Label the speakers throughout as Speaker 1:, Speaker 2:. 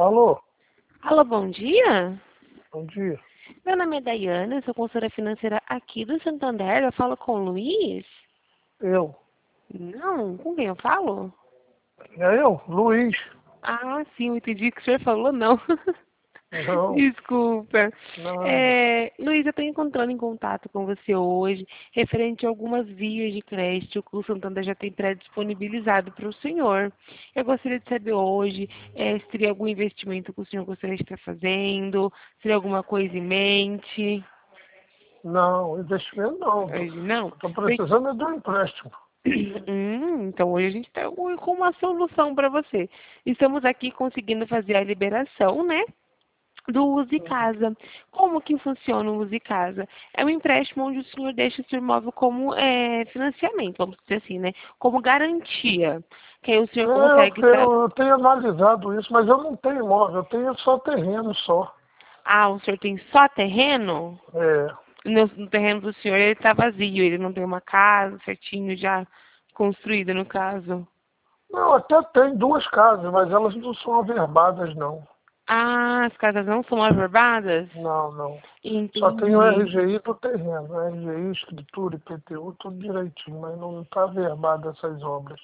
Speaker 1: Alô,
Speaker 2: Alô, bom dia.
Speaker 1: bom dia.
Speaker 2: Meu nome é Daiane, eu sou consultora financeira aqui do Santander. Eu falo com o Luiz?
Speaker 1: Eu.
Speaker 2: Não, com quem eu falo?
Speaker 1: É eu, Luiz.
Speaker 2: Ah, sim, eu entendi que o senhor falou não.
Speaker 1: Não,
Speaker 2: Desculpa.
Speaker 1: nada.
Speaker 2: Luiz, eu estou encontrando em contato com você hoje, referente a algumas vias de crédito que o Santander já tem pré-disponibilizado para o senhor. Eu gostaria de saber hoje se teria algum investimento que o senhor gostaria de estar fazendo, se teria alguma coisa em mente.
Speaker 1: Não, investimento não.
Speaker 2: Hoje não?
Speaker 1: Tô precisando é de um empréstimo.
Speaker 2: Então hoje a gente está com uma solução para você. Estamos aqui conseguindo fazer a liberação, né? Do Use Casa. Como que funciona o Use Casa? É um empréstimo onde o senhor deixa o seu imóvel como financiamento, vamos dizer assim, né? Como garantia. Que aí o
Speaker 1: É,
Speaker 2: senhor consegue...
Speaker 1: eu tenho analisado isso, mas eu não tenho imóvel, eu tenho só terreno só.
Speaker 2: Ah, o senhor tem só terreno?
Speaker 1: É.
Speaker 2: No terreno do senhor ele está vazio, ele não tem uma casa certinho já construída, no caso.
Speaker 1: Não, até tem duas casas, mas elas não são averbadas, não.
Speaker 2: Ah, as casas não são averbadas?
Speaker 1: Não, não. Só tem o
Speaker 2: Entendi.
Speaker 1: RGI do terreno, RGI, escritura, IPTU, tudo direitinho, mas não está averbado essas obras.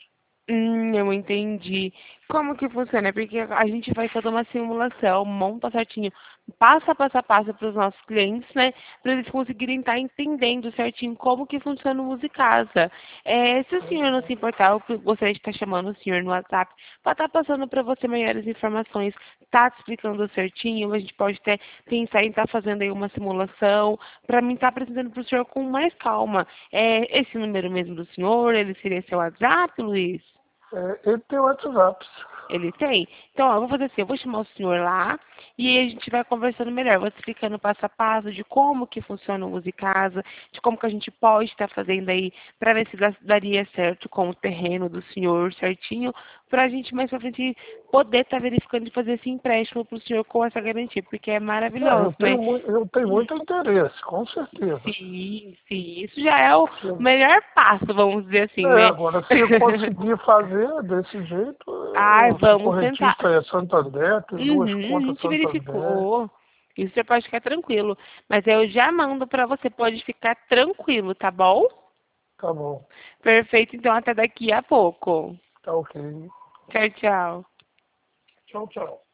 Speaker 2: Eu entendi. Como que funciona? Porque a gente faz toda uma simulação, monta certinho, passo a passo para os nossos clientes, né? Para eles conseguirem estar entendendo certinho como que funciona o Musicasa. Se o senhor não se importar, eu gostaria de estar chamando o senhor no WhatsApp para estar passando para você maiores informações, tá te explicando certinho, a gente pode até pensar em estar fazendo aí uma simulação, para mim estar apresentando para o senhor com mais calma. Esse número mesmo do senhor, ele seria seu WhatsApp, Luiz?
Speaker 1: É, ele tem WhatsApp.
Speaker 2: Ele tem? Então, ó, eu vou fazer assim, eu vou chamar o senhor lá e aí a gente vai conversando melhor. Eu vou te explicando passo a passo de como que funciona o Use Casa, de como que a gente pode estar fazendo aí para ver se daria certo com o terreno do senhor certinho, para a gente mais pra frente poder estar verificando e fazer esse empréstimo para o senhor com essa garantia, porque é
Speaker 1: É,
Speaker 2: maravilhoso, né?
Speaker 1: eu tenho muito interesse, com certeza.
Speaker 2: Sim, sim, isso já é o melhor passo, vamos dizer assim,
Speaker 1: É,
Speaker 2: né?
Speaker 1: agora, se eu conseguir fazer desse jeito,
Speaker 2: Ai,
Speaker 1: se o
Speaker 2: vamos tentar.
Speaker 1: correntista é Santander, tem duas
Speaker 2: A
Speaker 1: contas
Speaker 2: gente
Speaker 1: Santander,
Speaker 2: verificou. Isso você pode ficar tranquilo. Mas eu já mando para você, pode ficar tranquilo, tá bom?
Speaker 1: tá bom,
Speaker 2: Perfeito, então até daqui a pouco.
Speaker 1: tá ok.
Speaker 2: Tchau, tchau.
Speaker 1: Tchau, tchau.